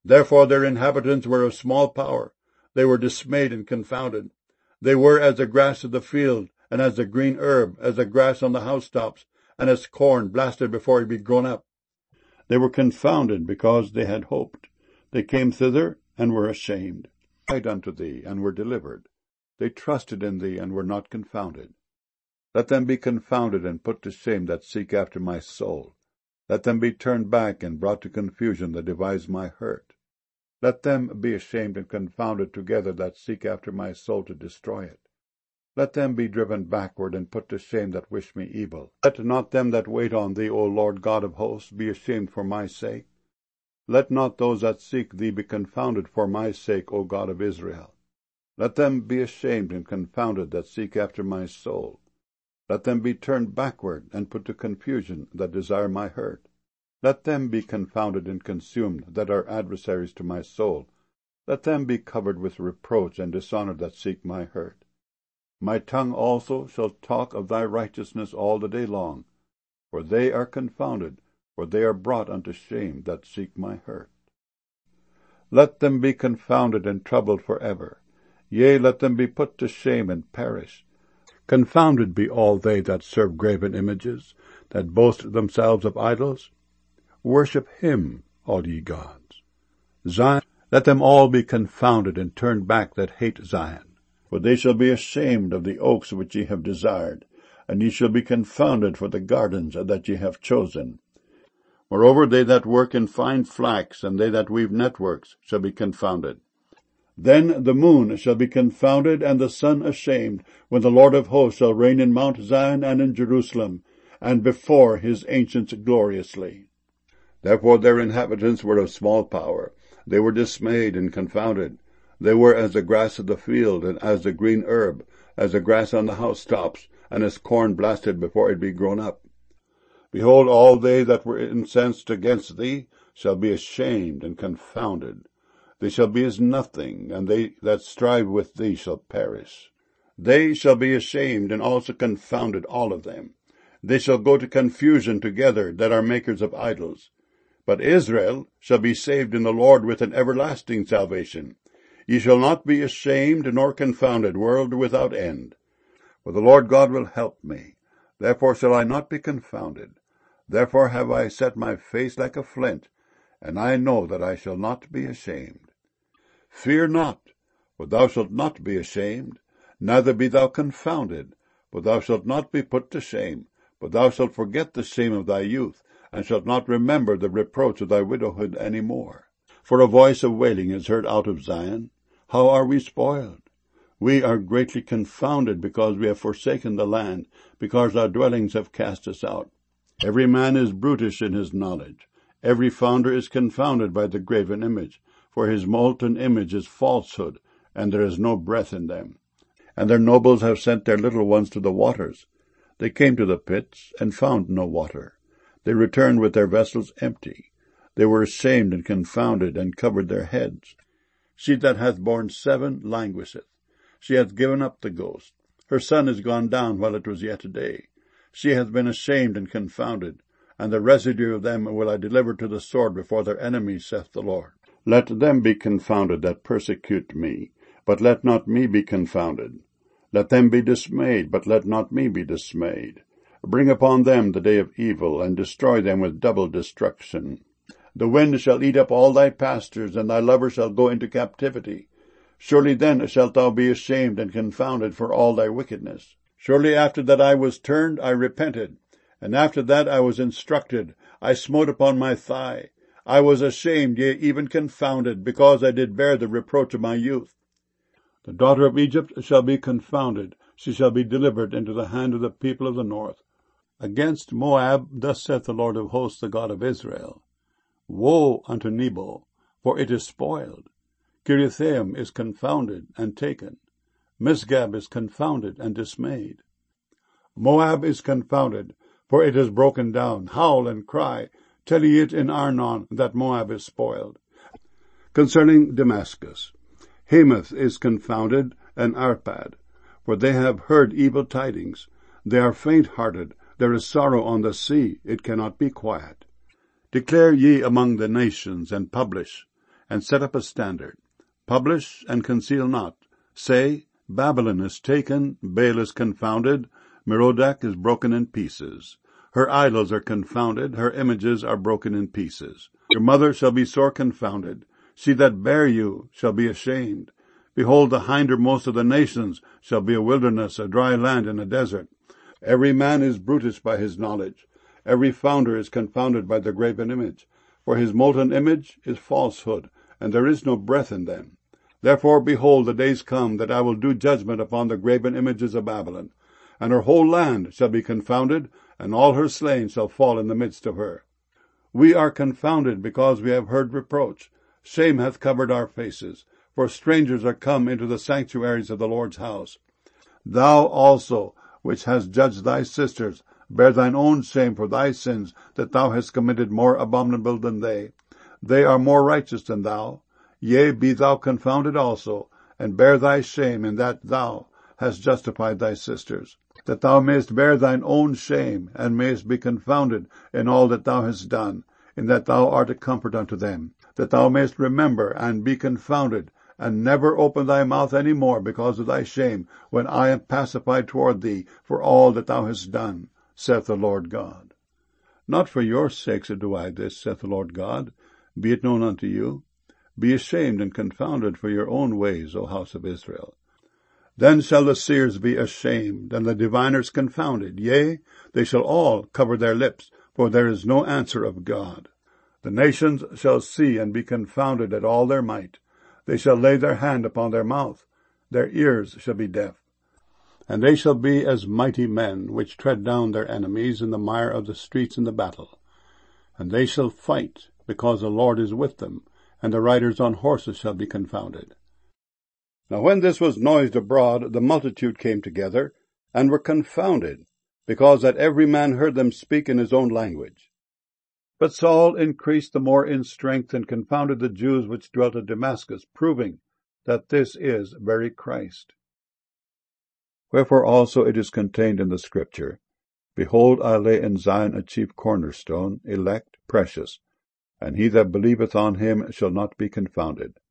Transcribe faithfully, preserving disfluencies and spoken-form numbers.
Therefore their inhabitants were of small power. They were dismayed and confounded. They were as the grass of the field, and as the green herb, as the grass on the housetops, and as corn blasted before it be grown up. They were confounded because they had hoped. They came thither and were ashamed. They cried unto thee and were delivered. They trusted in thee and were not confounded. Let them be confounded and put to shame that seek after my soul. Let them be turned back and brought to confusion that devise my hurt. Let them be ashamed and confounded together that seek after my soul to destroy it. Let them be driven backward and put to shame that wish me evil. Let not them that wait on thee, O Lord God of hosts, be ashamed for my sake. Let not those that seek thee be confounded for my sake, O God of Israel. Let them be ashamed and confounded that seek after my soul. Let them be turned backward and put to confusion that desire my hurt. Let them be confounded and consumed that are adversaries to my soul. Let them be covered with reproach and dishonor that seek my hurt. My tongue also shall talk of thy righteousness all the day long, for they are confounded, for they are brought unto shame that seek my hurt. Let them be confounded and troubled for ever. Yea, let them be put to shame and perish. Confounded be all they that serve graven images, that boast themselves of idols. Worship him, all ye gods. Zion, let them all be confounded and turned back that hate Zion. For they shall be ashamed of the oaks which ye have desired, and ye shall be confounded for the gardens that ye have chosen. Moreover, they that work in fine flax, and they that weave networks, shall be confounded. Then the moon shall be confounded, and the sun ashamed, when the Lord of hosts shall reign in Mount Zion and in Jerusalem, and before his ancients gloriously. Therefore their inhabitants were of small power. They were dismayed and confounded. They were as the grass of the field, and as the green herb, as the grass on the housetops, and as corn blasted before it be grown up. Behold, all they that were incensed against thee shall be ashamed and confounded. They shall be as nothing, and they that strive with thee shall perish. They shall be ashamed and also confounded, all of them. They shall go to confusion together that are makers of idols. But Israel shall be saved in the Lord with an everlasting salvation. Ye shall not be ashamed nor confounded, world without end. For the Lord God will help me. Therefore shall I not be confounded. Therefore have I set my face like a flint, and I know that I shall not be ashamed. Fear not, for thou shalt not be ashamed, neither be thou confounded, for thou shalt not be put to shame, but thou shalt forget the shame of thy youth, and shalt not remember the reproach of thy widowhood any more. For a voice of wailing is heard out of Zion. How are we spoiled? We are greatly confounded, because we have forsaken the land, because our dwellings have cast us out. Every man is brutish in his knowledge. Every founder is confounded by the graven image, for his molten image is falsehood, and there is no breath in them. And their nobles have sent their little ones to the waters. They came to the pits, and found no water. They returned with their vessels empty. They were ashamed and confounded, and covered their heads. She that hath borne seven languisheth. She hath given up the ghost. Her son is gone down while it was yet day. She hath been ashamed and confounded, and the residue of them will I deliver to the sword before their enemies, saith the Lord. Let them be confounded that persecute me, but let not me be confounded. Let them be dismayed, but let not me be dismayed. Bring upon them the day of evil, and destroy them with double destruction. The wind shall eat up all thy pastures, and thy lover shall go into captivity. Surely then shalt thou be ashamed and confounded for all thy wickedness. Surely after that I was turned, I repented, and after that I was instructed, I smote upon my thigh. I was ashamed, yea, even confounded, because I did bear the reproach of my youth. The daughter of Egypt shall be confounded. She shall be delivered into the hand of the people of the north. Against Moab, thus saith the Lord of hosts, the God of Israel. Woe unto Nebo, for it is spoiled. Kiriathaim is confounded and taken. Misgab is confounded and dismayed. Moab is confounded, for it is broken down. Howl and cry, tell ye it in Arnon, that Moab is spoiled. Concerning Damascus, Hamath is confounded, and Arpad, for they have heard evil tidings. They are faint-hearted. There is sorrow on the sea. It cannot be quiet. Declare ye among the nations, and publish, and set up a standard. Publish and conceal not. Say, Babylon is taken, Baal is confounded, Merodach is broken in pieces. Her idols are confounded, her images are broken in pieces. Your mother shall be sore confounded. She that bare you shall be ashamed. Behold, the hindermost of the nations shall be a wilderness, a dry land, and a desert. Every man is brutish by his knowledge. Every founder is confounded by the graven image. For his molten image is falsehood, and there is no breath in them. Therefore, behold, the days come that I will do judgment upon the graven images of Babylon, and her whole land shall be confounded, and all her slain shall fall in the midst of her. We are confounded because we have heard reproach. Shame hath covered our faces, for strangers are come into the sanctuaries of the Lord's house. Thou also, which hast judged thy sisters, bear thine own shame for thy sins, that thou hast committed more abominable than they. They are more righteous than thou. Yea, be thou confounded also, and bear thy shame in that thou hast justified thy sisters, that thou mayest bear thine own shame, and mayest be confounded in all that thou hast done, in that thou art a comfort unto them, that thou mayest remember and be confounded, and never open thy mouth any more because of thy shame, when I am pacified toward thee for all that thou hast done, saith the Lord God. Not for your sakes do I this, saith the Lord God, be it known unto you. Be ashamed and confounded for your own ways, O house of Israel. Then shall the seers be ashamed, and the diviners confounded. Yea, they shall all cover their lips, for there is no answer of God. The nations shall see and be confounded at all their might. They shall lay their hand upon their mouth. Their ears shall be deaf. And they shall be as mighty men, which tread down their enemies in the mire of the streets in the battle. And they shall fight, because the Lord is with them, and the riders on horses shall be confounded. Now when this was noised abroad, the multitude came together, and were confounded, because that every man heard them speak in his own language. But Saul increased the more in strength, and confounded the Jews which dwelt at Damascus, proving that this is very Christ. Wherefore also it is contained in the Scripture, Behold, I lay in Zion a chief cornerstone, elect, precious, and he that believeth on him shall not be confounded.